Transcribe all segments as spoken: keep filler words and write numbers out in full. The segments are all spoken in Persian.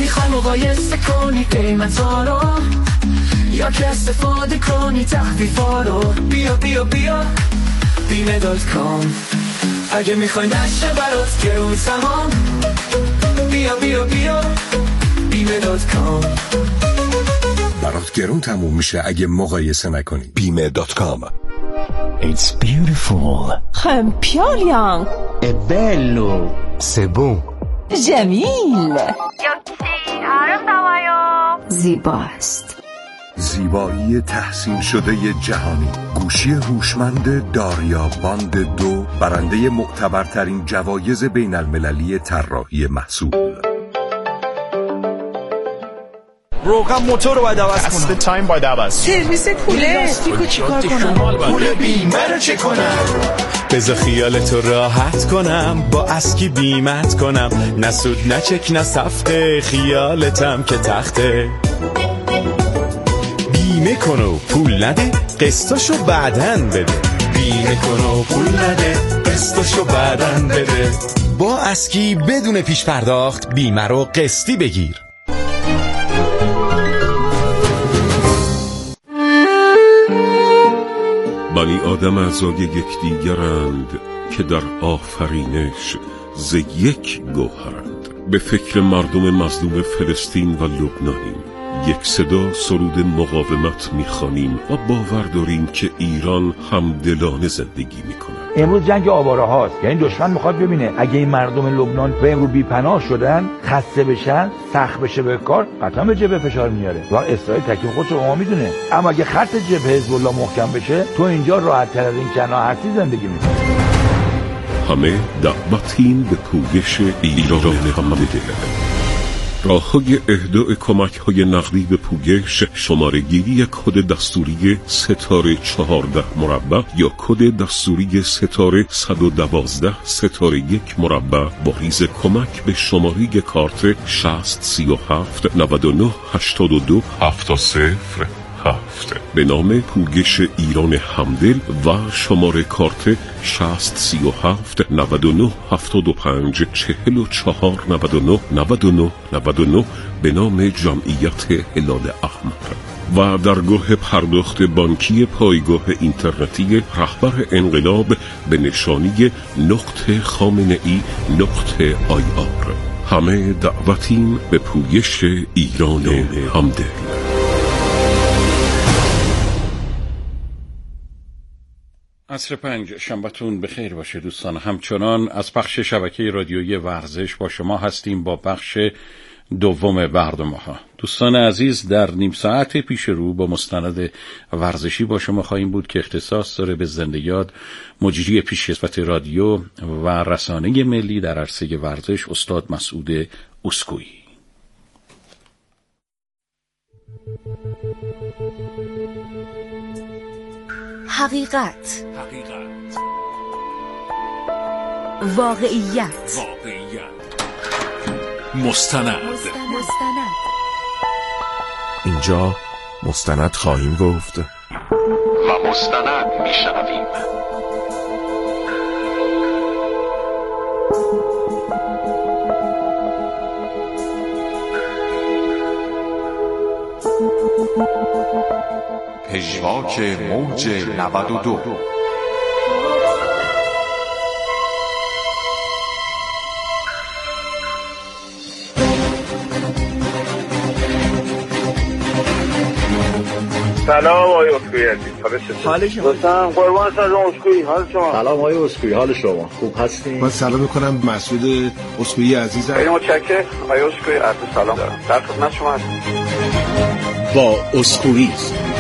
میخوای مقایسه کنی قیمتا رو یا که استفاده کنی تخفیفا رو، بیا بیا بیا بیمه دات کام. اگه میخوای نشه برات گرون تمام، بیا بیا بیا بیمه دات کام. برات گرون تموم میشه اگه مقایسه نکنی. بیمه دات کام. It's beautiful. خمپیالیان. È bello. C'est bon. جمیل. زیباست. زیبایی تحسین شده جهانی. گوشی هوشمند داریا باند دو، برنده معتبرترین جوایز بین المللی طراحی محصول. روغن موتور رو باید عوض کنم. دست تایم باید عوض. سرویس کوله. لاستیکو چیکار کنم؟ پول بیمه رو چه کنم؟ بذار خیالتو راحت کنم، با اسکی بیمت کنم، نه سود نه چک نه سفته، خیالتم که تخته. بیمه کن و پول نده، قسطاشو بعدن بده. بیمه کن و پول نده، قسطاشو بعدن بده. با اسکی بدون پیش پرداخت بیمه رو قسطی بگیر. بنی آدم اعضای یکدیگرند که در آفرینش ز یک گوهرند. به فکر مردم مظلوم فلسطین و لبنانیم، یک صدا سرود مقاومت میخوانیم و باور داریم که ایران همدلانه زندگی میکنه. امروز جنگ آواره هاست، یعنی دشمن میخواد ببینه اگه این مردم لبنان به امروز بی‌پناه شدن، خسته بشن، سخت بشه به کار، قطعا به جبهه فشار میاره و اسرائیل تکلیف خودش رو میدونه. اما اگه خط جبهه حزب الله محکم بشه، تو اینجا راحت تر از این کنار هستی زندگی میکنی. همه دعوتیم به پویش ایران همدل. راه‌های اهدای کمک‌های نقدی به پویش، شماره‌گیری کد دستوری ستاره چهارده مربع یا کد دستوری ستاره صد و دوازده ستاره یک مربع با ریز کمک به شماره کارت شصت سی و هفت نود و نه هشتاد و دو هفتاد صفر هفت به نام پویش ایران همدل و شماره کارت شصت سی و هفت نود و نه هفتاد و پنج چهل و چهار نود و نه نود و نه نود و نه به نام جمعیت هلال احمر. و درگاه پرداخت بانکی پایگاه اینترنتی رهبر انقلاب به نشانی نقطه خامنه ای نقطه آی آر. همه دعوتیم به پویش ایران همدل. عصر پنج شنبهتون بخیر باشه دوستان. همچنان از پخش شبکه رادیویی ورزش با شما هستیم با بخش دوم برنامه ها. دوستان عزیز، در نیم ساعت پیش رو با مستند ورزشی با شما خواهیم بود که اختصاص داره به زنده یاد مجری پیشکسوت رادیو و رسانه ملی در عرصه ورزش استاد مسعود اسکویی. حقیقت، حقیقت، واقعیت، واقعیت، مستند. مستند. اینجا مستند خواهیم گفت و مستند میشنویم. پژواک موج نود و دو. سلام آقای اسکویی عزیز، حال شما؟ دوستان قربان سلام اسکویی، حال شما؟ سلام آقای اسکویی، حال شما؟ خوب هستین؟ من سلام میکنم مسعود اسکویی عزیزم. خیلی متشکرم آقای اسکویی، عرض سلام دارم. در خدمت شما هستم. با اسکویی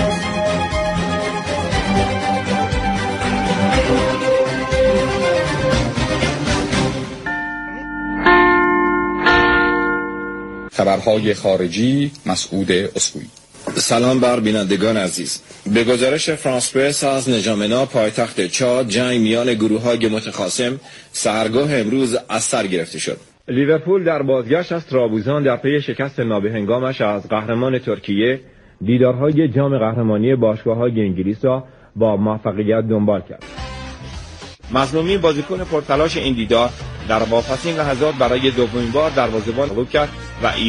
خبرهای خارجی مسعود اسکویی. سلام بر بینندگان عزیز. به گزارش فرانس پرس از نجامنا پایتخت چاد، جنگ میان گروه‌های متخاصم سحرگاه امروز از سر گرفته شد. لیورپول در بازگشت از ترابوزان در پی شکست نابهنگامش از قهرمان ترکیه، دیدارهای جام قهرمانی باشگاه‌های انگلیس را با موفقیت دنبال کرد. مظلومی بازیکن پرتلاش این دیدار در واپسین لحظات برای دومین بار دروازه‌بان صاحب کرد و ایران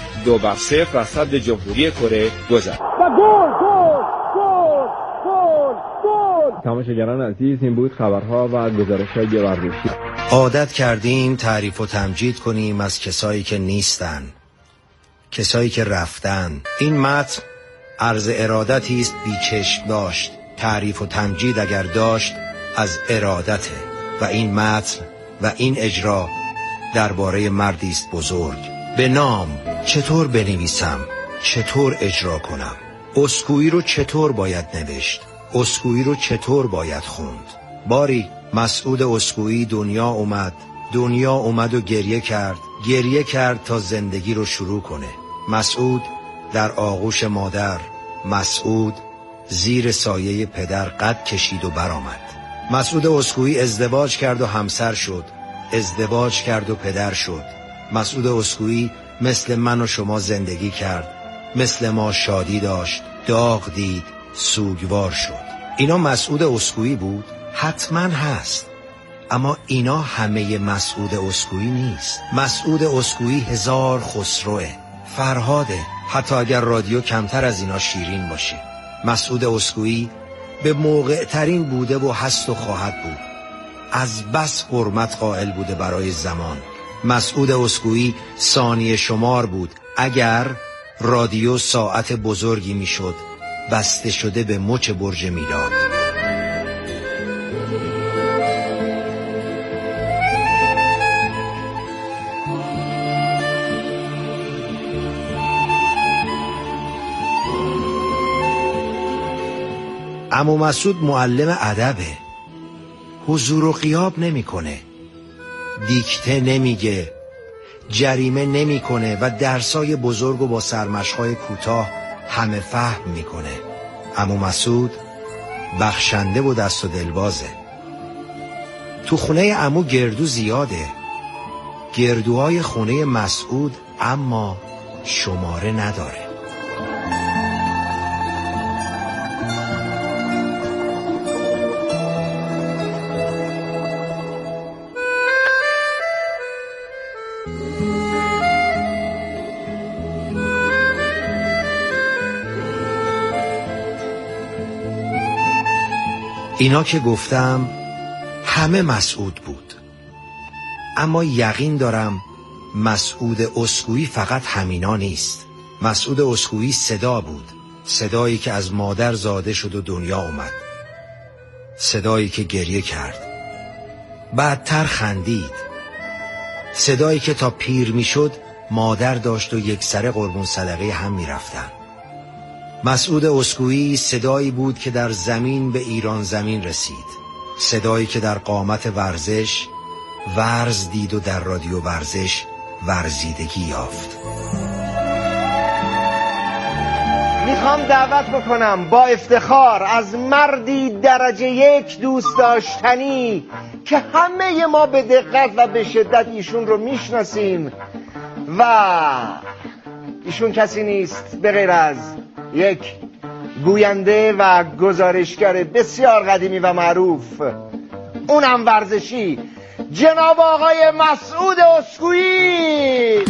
دو بر صفر از صد جمهوری کره گذشت. و گل گل گل گل گل. تماشاگران عزیز، این بود خبرها و گزارش‌های ورزشی. عادت کردیم تعریف و تمجید کنیم از کسایی که نیستن، کسایی که رفتن. این متن عرض ارادتی است بی چشم داشت. تعریف و تمجید اگر داشت از ارادته. و این متن و این اجرا درباره مردی است بزرگ. به نام چطور بنویسم، چطور اجرا کنم، اسکوئی رو چطور باید نوشت، اسکوئی رو چطور باید خوند. باری مسعود اسکوئی دنیا اومد، دنیا اومد و گریه کرد، گریه کرد تا زندگی رو شروع کنه. مسعود در آغوش مادر، مسعود زیر سایه پدر قد کشید و برآمد. مسعود اسکوئی ازدواج کرد و همسر شد، ازدواج کرد و پدر شد. مسعود اسکوئی مثل من و شما زندگی کرد، مثل ما شادی داشت، داغ دید، سوگوار شد. اینا مسعود اسکوئی بود؟ حتما هست، اما اینا همه مسعود اسکوئی نیست. مسعود اسکوئی هزار خسروه، فرهاده، حتی اگر رادیو کمتر از اینا شیرین باشه. مسعود اسکوئی به موقع ترین بوده و هست و خواهد بود. از بس حرمت قائل بوده برای زمان. مسعود اسکوئی ثانیه شمار بود اگر رادیو ساعت بزرگی میشد، بسته شده به مچ برج میلاد. عمو مسعود معلم ادبه، حضور و غیاب نمیکنه، دیکته نمیگه، جریمه نمیکنه و درسای بزرگو با سرمشقای کوتاه همه فهم میکنه. عمو مسعود بخشنده و دست و دلبازه. تو خونه عمو گردو زیاده، گردوهای خونه مسعود اما شماره نداره. اینا که گفتم همه مسعود بود، اما یقین دارم مسعود اسکوئی فقط همینا نیست. مسعود اسکوئی صدا بود، صدایی که از مادر زاده شد و دنیا اومد، صدایی که گریه کرد، بعدتر خندید، صدایی که تا پیر می شد مادر داشت و یک سره قربون صدقه هم می رفتن. مسعود اسکوئی صدایی بود که در زمین به ایران زمین رسید، صدایی که در قامت ورزش ورز دید و در رادیو ورزش ورزیدگی یافت. میخوام دعوت بکنم با افتخار از مردی درجه یک دوست داشتنی که همه ما به دقت و به شدت ایشون رو میشناسیم و ایشون کسی نیست به غیر از یک گوینده و گزارشگر بسیار قدیمی و معروف، اونم ورزشی، جناب آقای مسعود اسکوئی.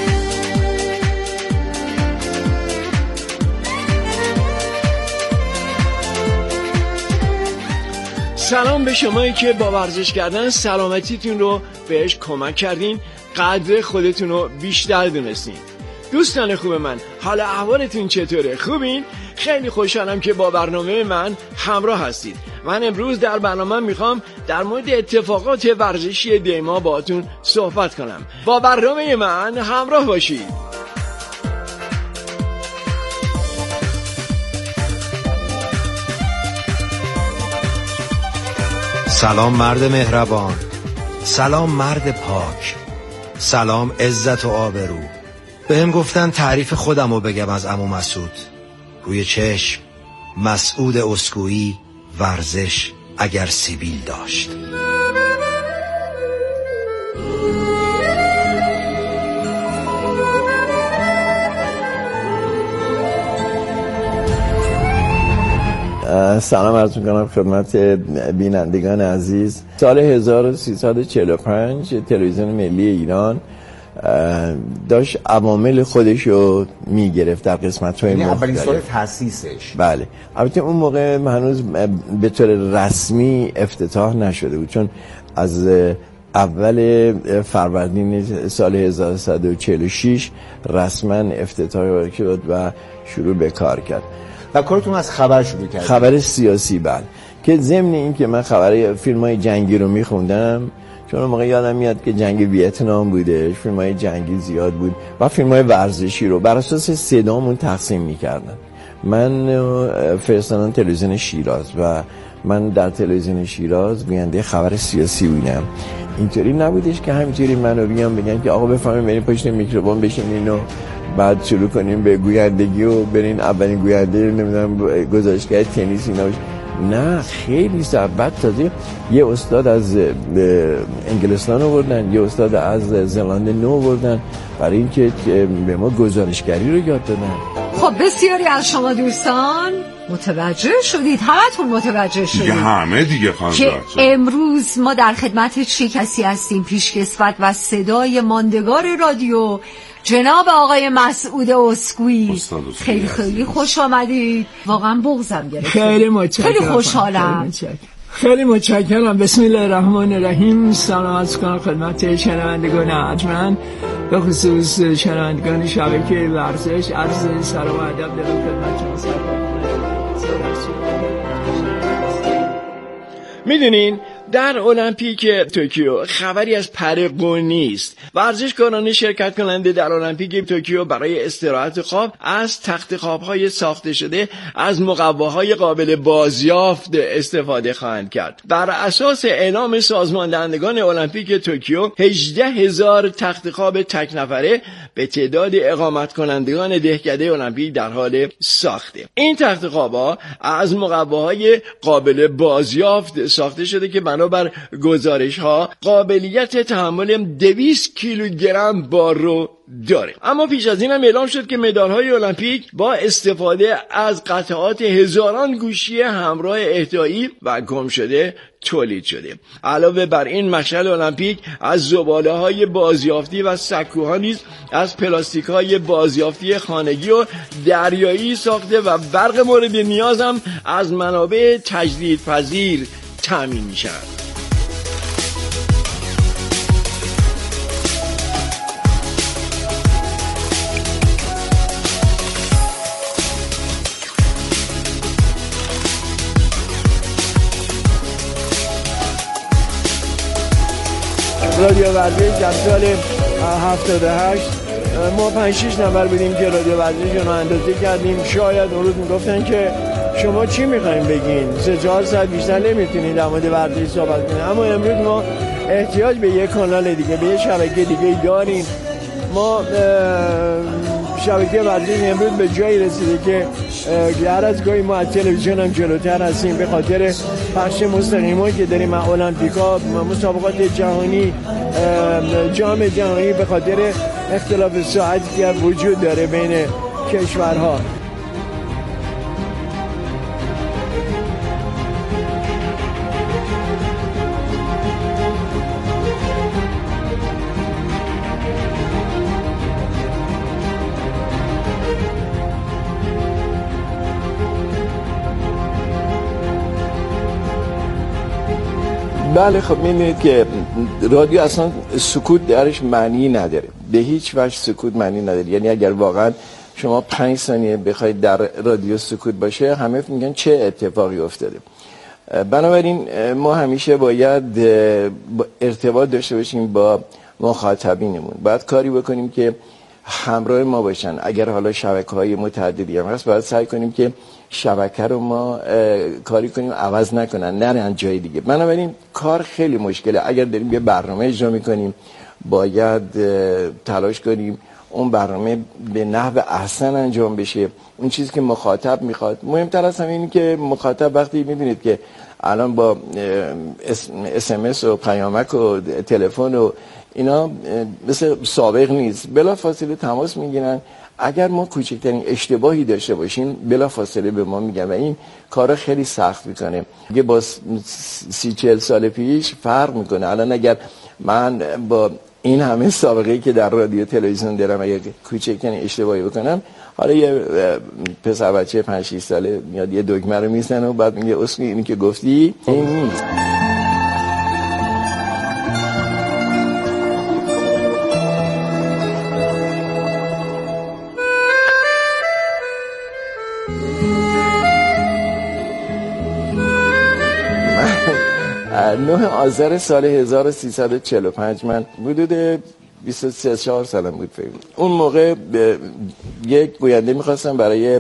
سلام به شمایی که با ورزش کردن سلامتیتون رو بهش کمک کردین، قدر خودتون رو بیشتر دونستین. دوستان خوب من، حال احوالتون چطوره؟ خوبین؟ خیلی خوشحالم که با برنامه من همراه هستید. من امروز در برنامه میخوام در مورد اتفاقات ورزشی دیما باهاتون صحبت کنم. با برنامه من همراه باشید. سلام مرد مهربان، سلام مرد پاک، سلام عزت و آبرو. به هم گفتن تعریف خودم رو بگم از عمو مسعود. روی چشم مسعود اسکوئی ورزش اگر سیبیل داشت. سلام عرض می‌کنم خدمت بینندگان عزیز. سال هزار و سیصد و چهل و پنج تلویزیون ملی ایران داشت عوامل خودشو میگرفت در قسمت‌های مختلف. اولین سال تأسیسش. بله. البته اون موقع هنوز به طور رسمی افتتاح نشده بود، چون از اول فروردین سال هزار و سیصد و چهل و شش رسما افتتاح شد و شروع به کار کرد. و کارتون از خبر شروع کرد؟ خبر سیاسی، بله. که ضمن این که من خبر فیلم‌های جنگی رو می‌خوندم، چون اون موقع یادم میاد که جنگ ویتنام بوده، فیلم‌های جنگی زیاد بود و فیلم‌های ورزشی رو بر اساس صدامون تقسیم می‌کردن. من فرستادن تلویزیون شیراز و من در تلویزیون شیراز گوینده خبر سیاسی بودم. اینطوری نبودش که همینطوری منو بیان بگن که آقا بفهمین بریم پشت میکروفون بشینین و بعد شروع کنیم به گویندگی و برین اولین گوینده نمیدونم گزارشگر تنیس اینا. نه خیلی بعد تازه یه استاد از انگلستان آوردن، یه استاد از زلاند نو آوردن برای اینکه به ما گزارشگری رو یاد دادن. خب بسیاری از شما دوستان متوجه شدید، همتون متوجه شدید دیگه، همه دیگه خانم که امروز ما در خدمت چه کسی هستیم؟ پیشکسوت و صدای ماندگار رادیو جناب آقای مسعود اسکویی. خیلی خیلی خوش آمدید. واقعا بغضم گرفت. خیلی متشکرم. خیلی خوشحالم. خیلی متشکرم. بسم الله الرحمن الرحیم. سلام عرض کنم خدمت شنوندگان ارجمند، به خصوص شنوندگان شبکه ورزش. عرض سلام و ادب دارم خدمت شما. میدونین در المپیک توکیو خبری از پره‌قو نیست. ورزشکاران شرکت کننده در المپیک توکیو برای استراحت خواب از تخت خواب‌های ساخته شده از مقواهای قابل بازیافت استفاده خواهند کرد. بر اساس اعلام سازمان دهندگان المپیک توکیو، هجده هزار تخت خواب تک نفره به تعداد اقامت کنندگان دهکده المپیک در حال ساخته. این تخت خواب‌ها از مقواهای قابل بازیافت ساخته شده که بنابر گزارش ها قابلیت تحمل دویست کیلوگرم بار رو داره. اما پیش از این هم اعلام شد که مدال های المپیک با استفاده از قطعات هزاران گوشی همراه اهدایی و گم شده تولید شده. علاوه بر این، مشعل المپیک از زباله های بازیافتی و سکوها نیز از پلاستیک های بازیافتی خانگی و دریایی ساخته و برق مورد نیاز هم از منابع تجدیدپذیر تامین می شود. رادیو ورزش در سال هفتاد و هشت ما پنج شش نفر بودیم که رادیو ورزش رو اندازه کردیم. شاید اون روز میگفتن که شما چی میخواین بگین، سه چهار ساعت بیشتر نمیتونین در مورد ورزش صحبت کنین. اما امروز ما احتیاج به یک کانال دیگه، به یک شبکه دیگه داریم. ما شبکه ورزش امروز به جایی رسیده که هر از گاهی ما از تلویزیون هم جلوتر هستیم به خاطر پخش مستقیمی که داریم از المپیکا، مسابقات جهانی، جام جهانی، به خاطر اختلاف ساعتی که وجود داره بین کشورها. بله خب می‌بینید که رادیو اصلا سکوت درش معنی نداره، به هیچ وجه سکوت معنی نداره. یعنی اگر واقعا شما پنج ثانیه بخواید در رادیو سکوت باشه، همه میگن چه اتفاقی افتاده. بنابراین ما همیشه باید ارتباط داشته باشیم با مخاطبینمون، باید کاری بکنیم که همراه ما باشن. اگر حالا شبکه‌های متعددی هم هست، باید سعی کنیم که شبکه رو ما کاری کنیم عوض نکنن، نرن جای دیگه. بنابراین کار خیلی مشکله. اگر داریم یه برنامه اجرا میکنیم، باید تلاش کنیم اون برنامه به نحو احسن انجام بشه، اون چیزی که مخاطب میخواد. مهمتر از همه اینه که مخاطب وقتی میدونید که الان با اس ام اس و پیامک و تلفن و اینا مثل سابق نیست، بلا فاصله تماس میگیرن. اگر ما کوچکترین اشتباهی داشته باشیم بلا فاصله به ما میگن و این کارا خیلی سخت میکنه. دیگه با سی چهل سال پیش فرق میکنه. الان اگر من با این همه سابقه‌ای که در رادیو تلویزیون دارم اگه کوچکترین اشتباهی بکنم، حالا یه پسر بچه پنج شش ساله میاد یه دکمه رو میزنه و بعد میگه اسمی اینی که گفتی این نیست. نه آذر سال هزار و سیصد و چهل و پنج من حدود بیست و سه چهار سالم بود فکر. اون موقع یک گوینده میخواستم برای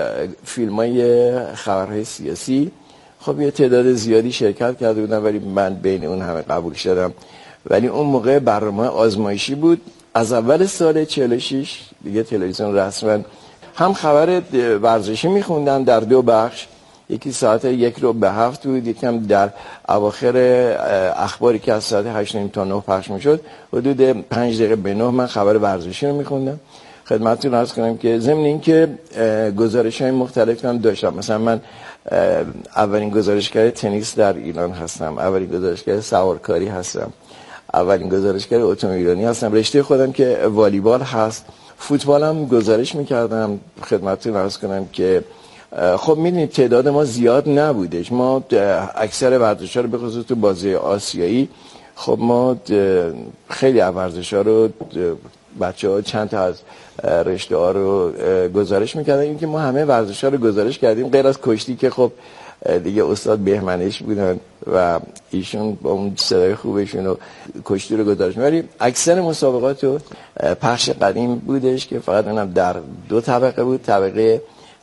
فیلمای خبرهای سیاسی. خب یه تعداد زیادی شرکت کرده بودن ولی من بین اون همه قبول شدم. ولی اون موقع برنامه آزمایشی بود. از اول سال چهل و شش دیگه تلویزیون رسما هم خبر ورزشی میخوندم در دو بخش، یکی ساعت یک رو به هفت بود، یکم در اواخر اخباری که از ساعت هشت نیم تا نه پخش میشد حدود پنج دقیقه به نه من خبر ورزشی رو میخوندم. خدمتتون عرض کنم که ضمن این که گزارش‌های مختلف هم داشتم. مثلا من اولین گزارشگر تنیس در ایران هستم، اولین گزارشگر سوارکاری هستم، اولین گزارشگر اتومبیلرانی هستم. رشته خودم که والیبال هست، فوتبالم گزارش میکردم. خدمتتون عرض کنم که خب میدونید تعداد ما زیاد نبودش. ما اکثر ورزش‌ها رو به خصوص تو بازی آسیایی خب ما خیلی از ورزش‌ها رو بچه‌ها چند تا از رشته‌ها رو گزارش می‌کردن. این که ما همه ورزش‌ها رو گزارش کردیم غیر از کشتی که خب دیگه استاد بهمنش بودن و ایشون با اون صدای خوبشون و کشتی رو گزارش می‌کردن. اکثر مسابقات رو پخش قدیم بودش که فقط اونم در دو طبقه بود، طبقه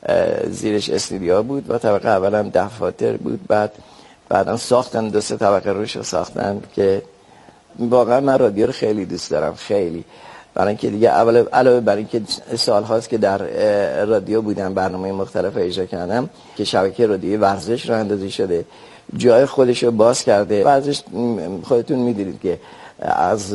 زیرش استودیو بود و طبقه اول هم دفاتر بود. بعد بعدا ساختن دو سه طبقه روش ساختن که واقعا من رادیو رو خیلی دوست دارم، خیلی. برای اینکه دیگه اول علاوه بر اینکه سال هاست که در رادیو بودم، برنامه مختلف اجرا کردم که شبکه رادیویی ورزش راه اندازی شده، جای خودش رو باز کرده. ورزش خودتون میدونید که از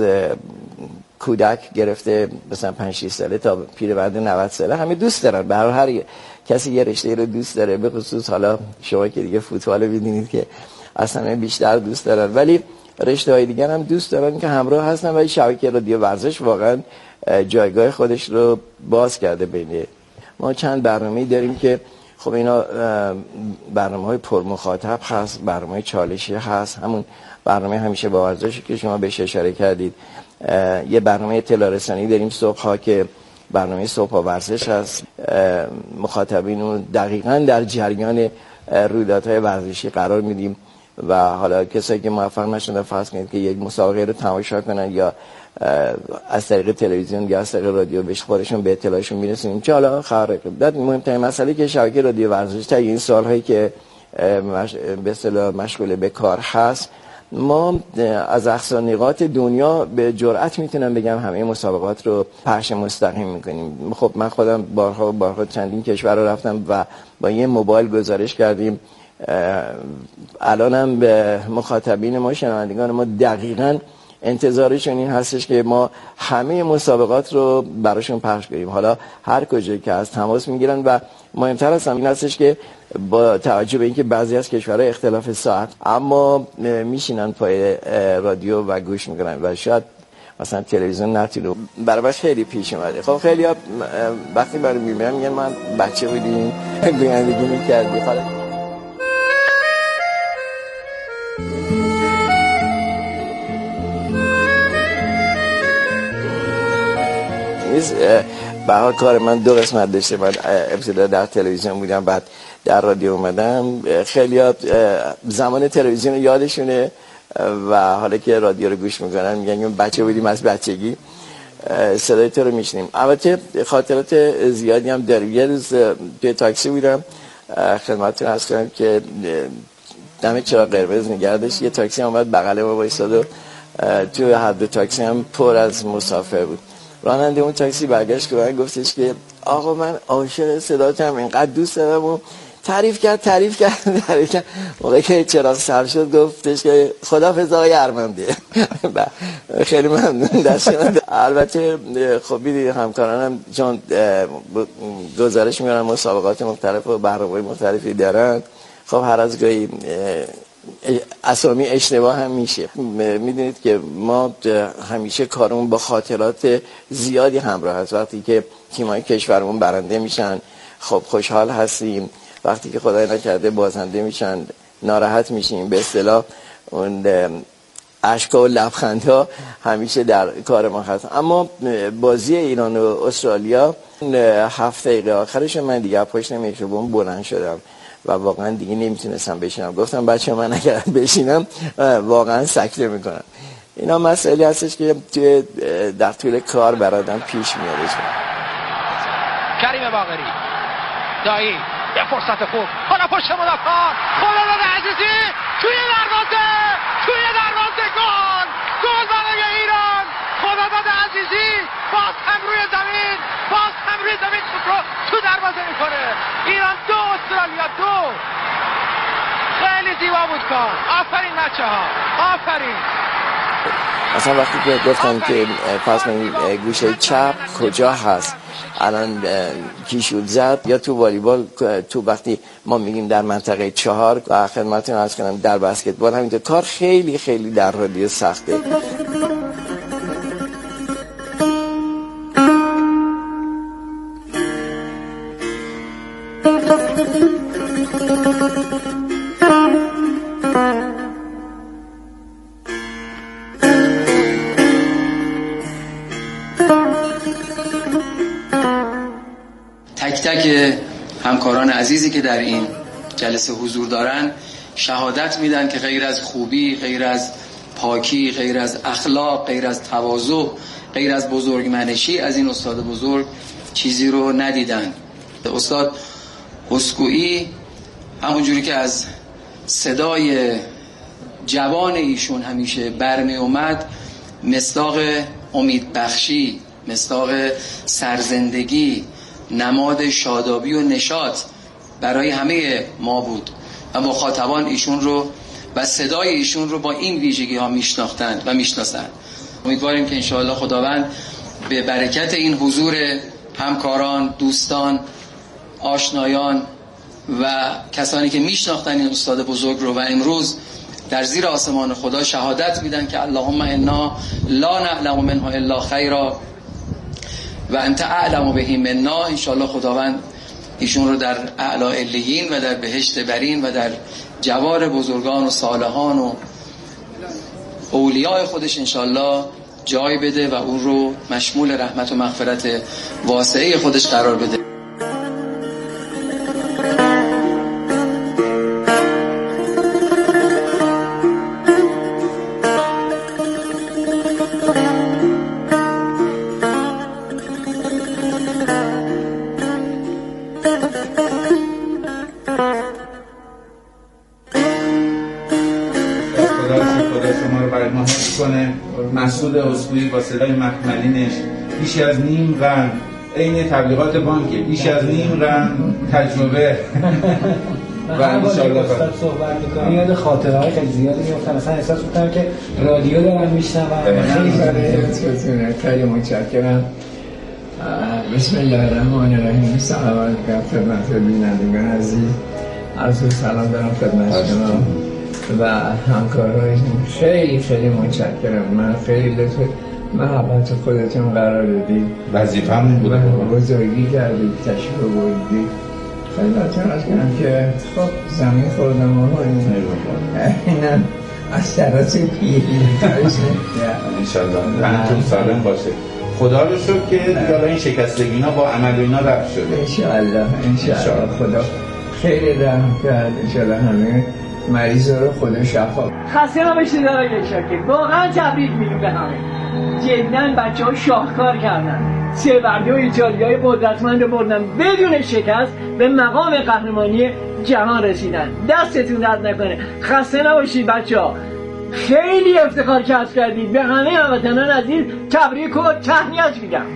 کودک گرفته مثلا پنج شش ساله تا پیرمرد نود ساله همه دوست دارن. به هر هر کسی یه رشته رو دوست داره، به خصوص حالا شما که دیگه فوتبال رو می‌بینید که اصلا بیشتر دوست دارن، ولی رشته‌های دیگر هم دوست دارن که همراه هستن. ولی شبکه رادیو ورزش واقعا جایگاه خودش رو باز کرده. بین ما چند برنامه‌ای داریم که خب اینا برنامه‌های پرمخاطب هست، برنامه چالشی هست، همون برنامه همیشه با ورزشی که شما بهش اشاره کردید. یه برنامه اطلاع رسانی داریم صبح‌ها که برنامه صبح ورزش هست. مخاطبین رو دقیقاً در جریان رویدادهای ورزشی قرار میدیم و حالا کسایی که موفق نشدن فرض کنید که یک مسابقه رو تماشا کنن یا از طریق تلویزیون یا از طریق رادیو بهش خودشون به اطلاعشون میرسونیم که حالا خبر بعد مهمترین مسئله که شبکه رادیو ورزش تا این سال‌هایی که به اصطلاح مشغول به کار هست، ما از اقصا نقاط دنیا به جرئت میتونم بگم همه مسابقات رو پخش مستقیم میکنیم. خب من خودم بارها بارها چندین کشور رو رفتم و با یه موبایل گزارش کردیم. الانم به مخاطبین ما، شنوندگان ما دقیقاً انتظارشون این هستش که ما همه مسابقات رو براشون پخش کنیم. حالا هر کجایی که از تماس میگیرن و مهمتر از همین هستش که با توجه به اینکه بعضی از کشورها اختلاف ساعت اما میشینن پای رادیو و گوش میکنن و شاید مثلا تلویزیون نتونن. برابرش خیلی پیش اومده. خب خیلی ها وقتی برای میبینن میگن من بچه بودیم گویندگی میکردی. حالا به هر کار من دو قسمت داشته. من ابتدا در تلویزیون بودم، بعد در رادیو اومدم. خیلی ها زمان تلویزیون یادشونه و حالا که رادیو رو گوش میکنن میگن بچه بودیم از بچگی صدای تو رو میشنیم. البته خاطرات زیادی هم داریم. یه روز توی تاکسی بودم، خدمتتون عرض کنم که دم چراغ قرمز نگردش یه تاکسی اومد بغل ما وایساد و توی هر دو تاکسی هم پر از مسافر بود. راننده اون تاکسی برگشت که من گفتش که آقا من عاشق صداتم، اینقدر دوست دارم و تعریف کرد تعریف کرد تعریف کرد. موقعی که چراغ سر شد گفتش که خداحافظ آقای ارمنده. خیلی ممنون دستشون. البته خب بیدید همکارانم چون گزارش میارن مسابقات مختلف و برنامه‌های مختلفی دارن، خب هر از گاهی اسامی اشتباه هم میشه. میدونید که ما همیشه کارمون با خاطرات زیادی همراه هست. وقتی که تیمای کشورمون برنده میشن خب خوشحال هستیم، وقتی که خدای نکرده بازنده میشن ناراحت میشیم. به اصطلاح اون اشکا و لبخندها همیشه در کار ما هست. اما بازی ایران و استرالیا هفت دقیقه آخرش من دیگه پشت میکروفون بلند شدم و واقعا دیگه نمیتونستم بشینم. گفتم بچه من اگر بشینم واقعا سکته میکنم. اینا مسئله هستش که توی در طول کار برادم پیش میادش. کریم باقری دایی یه فرصت خوب، حالا پشت مدافعان خداداد عزیزی توی دروازه توی دروازه گل گل برای ایران. خداداد عزیزی باز هم روی زمین باز هم روی زمین توپ رو تو دروازه میکنه. ایران دو استرالیا دو. خیلی زیبا بود کار. آفرین بچه ها آفرین. اصلا وقتی که گفتم که پس من گوشه چپ کجا هست الان کی شوت زد، یا تو والیبال تو وقتی ما میگیم در منطقه چهار و خدمتتون عرض کنم در بسکتبال همینطور. کار خیلی خیلی در رادیو سخته. تک تک همکاران عزیزی که در این جلسه حضور دارن شهادت میدن که غیر از خوبی، غیر از پاکی، غیر از اخلاق، غیر از تواضع، غیر از بزرگمنشی از این استاد بزرگ چیزی رو ندیدن. استاد اسکوئی همونجوری که از صدای جوان ایشون همیشه برمی اومد، مصداق امیدبخشی، مصداق سرزندگی، نماد شادابی و نشاط برای همه ما بود و مخاطبان ایشون رو و صدای ایشون رو با این ویژگی ها میشناختند و میشناسند. امیدواریم که انشاءالله خداوند به برکت این حضور همکاران، دوستان، آشنایان و کسانی که میشناختن این استاد بزرگ رو و امروز در زیر آسمان خدا شهادت میدن که اللهم انا لا نعلم منه الا خیرا و انت اعلم به منا. انشاءالله خداوند ایشون رو در اعلی علیین و در بهشت برین و در جوار بزرگان و صالحان و اولیاء خودش انشاءالله جای بده و اون رو مشمول رحمت و مغفرت واسعه خودش قرار بده. مسعود اسکوئی با صدای مخملینش بیش از نیم قرن، عین تبلیغات بانکه، بیش از نیم قرن تجربه و انشالله استاد صحبت می‌کنم یاد خاطره‌های خیلی زیادی میافتم. مثلا احساس می‌کنم که رادیو دارم میشنوم. خیلی متشکرم. بسم الله الرحمن الرحیم. سلام خدمت بینندگان عزیز. عرض سلام دارم خدمت شما و همکارایتون. خیلی خیلی متشکرم. من خیلی لطف محبت خودتون قرار دادید. وظیفه‌م این بوده. بزرگی کردید، تشریف بردید. خیلی لطفاً از کنم که خب زمین خوردم و اینا از طرف پیری انشالله تنتون سالم باشه. خدا رو شکر که دیگه این شکستگی ها با عمل اینا رفت شده. انشالله انشالله خدا خیلی رحم کرد. انشالله همه مریضا رو خدا شفا. خسته نباشید آقای شاکر. واقعا تبریک میگم به همه. جداً بچه‌ها شاهکار کردن. سه بردی و ایتالیای قدرتمند رو بردن بدون شکست به مقام قهرمانی جهان رسیدن. دستتون درد نکنه. خسته نباشید بچه‌ها. خیلی افتخار کسب کردید. به همه هموطنان عزیز تبریک و تهنیت میگم.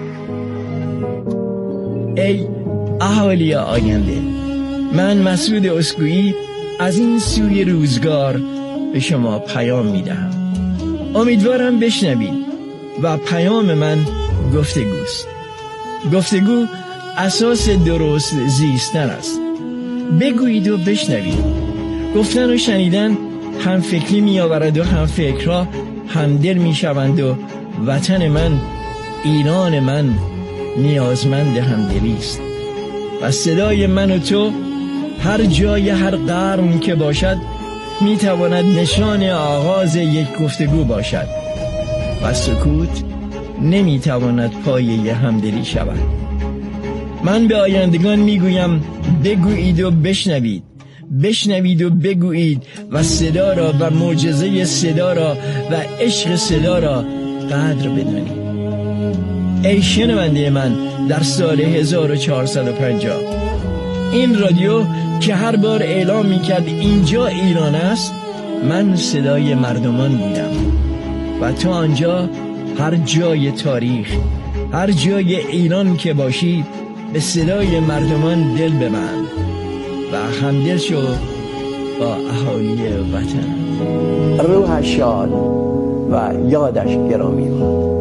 ای اهالی آینده، من مسعود اسکوئی از این سوی روزگار به شما پیام میدهم. امیدوارم بشنوید و پیام من گفتگوست. گفتگو اساس درست زیستن است. بگویید و بشنوید. گفتن و شنیدن هم فکری می آورد و هم فکرها همدل می شوند و وطن من، ایران من نیازمند همدلی است و صدای من و تو هر جای هر قرن که باشد می تواند نشان آغاز یک گفتگو باشد و سکوت نمی تواند پایه همدلی شود. من به آیندگان می گویم بگویید و بشنوید، بشنوید و بگویید و صدا را و معجزه صدا را و عشق صدا را قدر بدانید. ای شنونده من در سال هزار و چهارصد و پنجاه، این رادیو که هر بار اعلام میکرد اینجا ایران است، من صدای مردمان بودم و تو آنجا هر جای تاریخ، هر جای ایران که باشی به صدای مردمان دل ببند و همدل شو با اهالی وطن. روحش شاد و یادش گرامی باد.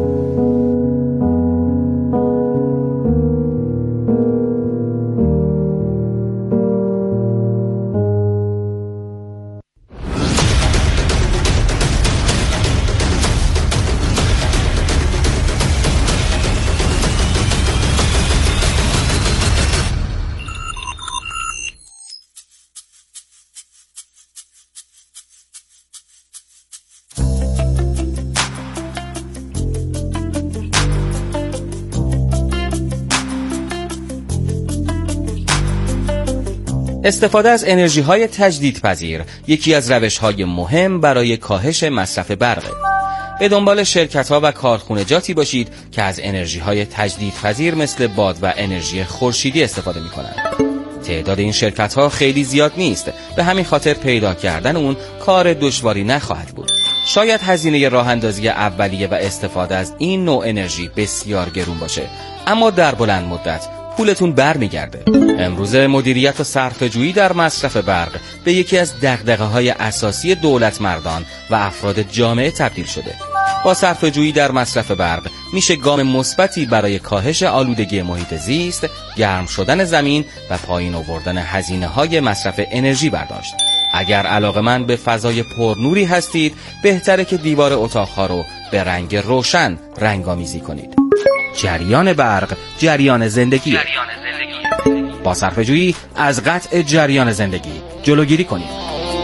استفاده از انرژی‌های تجدیدپذیر یکی از روش‌های مهم برای کاهش مصرف برقه. به دنبال شرکت‌ها و کارخانجاتی باشید که از انرژی‌های تجدیدپذیر مثل باد و انرژی خورشیدی استفاده می‌کنند. تعداد این شرکت‌ها خیلی زیاد نیست، به همین خاطر پیدا کردن اون کار دشواری نخواهد بود. شاید هزینه راه‌اندازی اولیه و استفاده از این نوع انرژی بسیار گرون باشه، اما در بلند مدت پولتون برمیگرده. امروزه مدیریت و صرفه‌جویی در مصرف برق به یکی از دغدغه‌های اساسی دولت مردان و افراد جامعه تبدیل شده. با صرفه‌جویی در مصرف برق میشه گام مثبتی برای کاهش آلودگی محیط زیست، گرم شدن زمین و پایین آوردن هزینه‌های مصرف انرژی برداشت. اگر علاقه‌مند به فضای پرنوری هستید، بهتره که دیوار اتاق‌ها رو به رنگ روشن رنگ‌آمیزی کنید. جریان برق جریان زندگی. با صرفه‌جویی از قطع جریان زندگی جلوگیری کنید.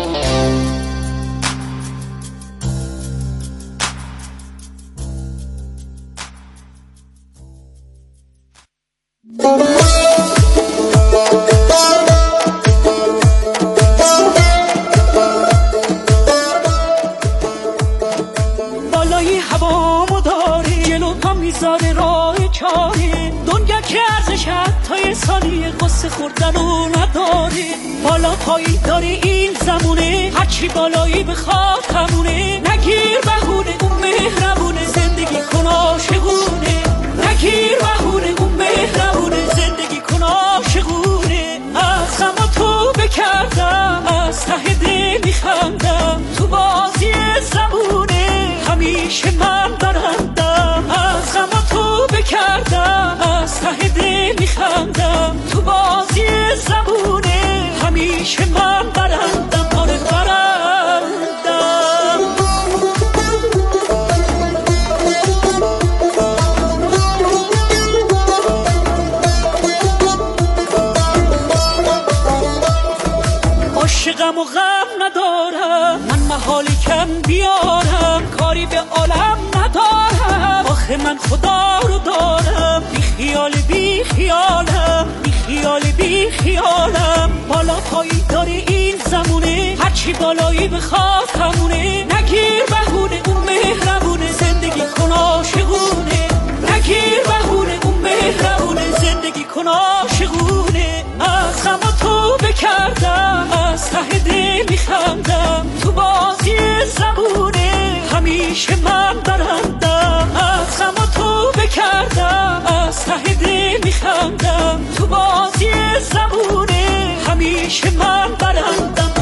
بالای هوا مداره جلو پا میذاره راه چاره، دنیا که ارزش حتی ثانیه قصه خوردن و نداره. بالا پایی داره این زمونه، هرچی بالایی بخواد همونه. نگیر بهونه اون مهربونه، زندگی کن عاشقونه. نگیر بهونه اون مهربونه، زندگی کن عاشقونه. از غم تو بکردم، از ته دل میخندم، تو بازی زمونه همیشه من برندم. از غم تو بکردم، از ته دل میخندم، تو بازی زمونه همیشه من برندم. آره برندم. عاشقم و غم ندارم، من محالی کم بیارم، کاری به عالم ندارم. آخه من خدا رو دارم، بی خیال بی خیالم، بی خیال بی خیالم. بالا پایی داره این زمونه، هرچی بالایی بخواد همونه. نگیر بهونه اون مهربونه، زندگی کن عاشقونه. نگیر بهونه اون مهربونه، زندگی کن عاشقونه. از غم تو بکردم، از ته دل میخندم، تو بازی زمونه همیشه من برندم. از غم تو بکردم، از ته دل میخندم، تو بازی زمونه همیشه من برندم.